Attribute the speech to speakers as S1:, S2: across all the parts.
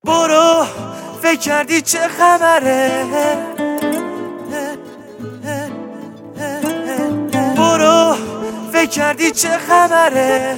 S1: برو فکر کردی چه خبره، برو فکر کردی چه خبره.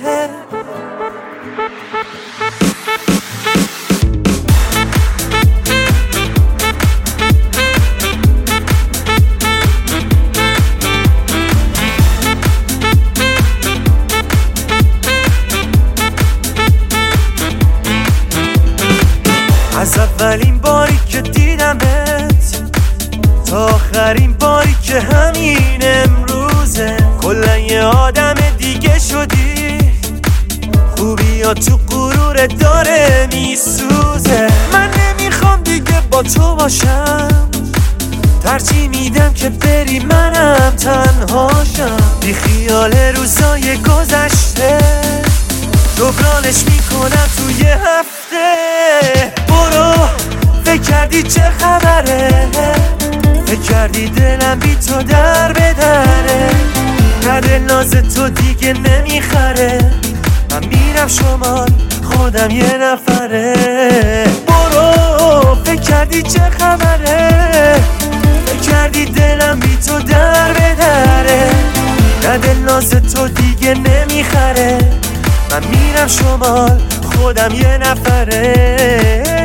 S1: از اولین باری که دیدمت تا آخرین باری که همین امروزه، کلا یه آدم دیگه شدی. خوبی ها تو غرور داره میسوزه. من نمیخوام دیگه با تو باشم، ترجیح میدم که بری منم تنهاشم. بی خیال روزای گذشته جبرانش میکنم توی هفته. برو فکر کردی چه خبره، فکر کردی دلم بی تو در بدره. نه دل ناز تو دیگه نمیخره، من میرم شمال خودم یه نفره. برو فکر کردی چه خبره، فکر کردی دلم بی تو در بدره. نه دل ناز تو دیگه نمیخره، من میرم شمال خودم یه نفره.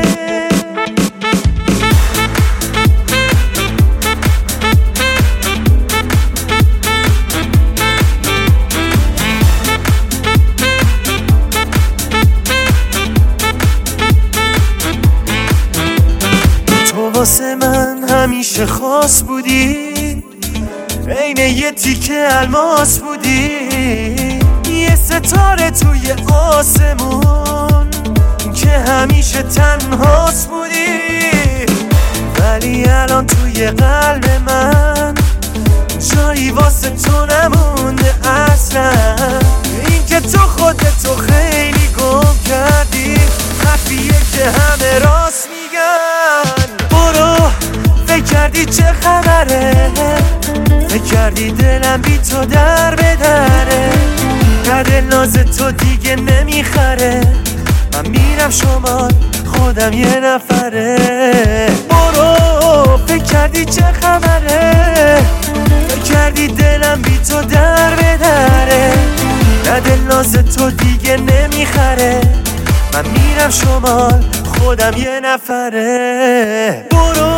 S1: تو واسه من همیشه خاص بودی، عین یه تیکه الماس بودی، یه ستاره توی آسمون که همیشه تنهاست بودی. ولی الان توی قلب من جایی واسه تو نمونده اصلا. این که تو خودتو خیلی گم کردی، خفیه که همه راست میگن. برو فکر کردی چه خبره، فکر کردی دلم بی تو در بدره. نه دل ناز تو دیگه نمیخره، من میرم شمال خودم یه نفره. برو فکر کردی چه خبره، فکر کردی دلم بی تو در بدره. نه دل ناز تو دیگه نمیخره، من میرم شمال خودم یه نفره. برو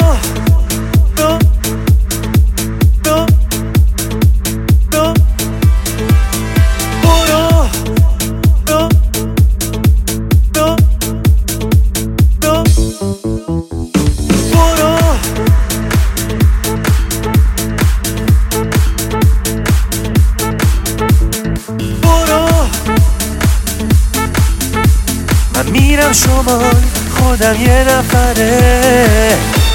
S1: من میرم شمال خودم یه نفره.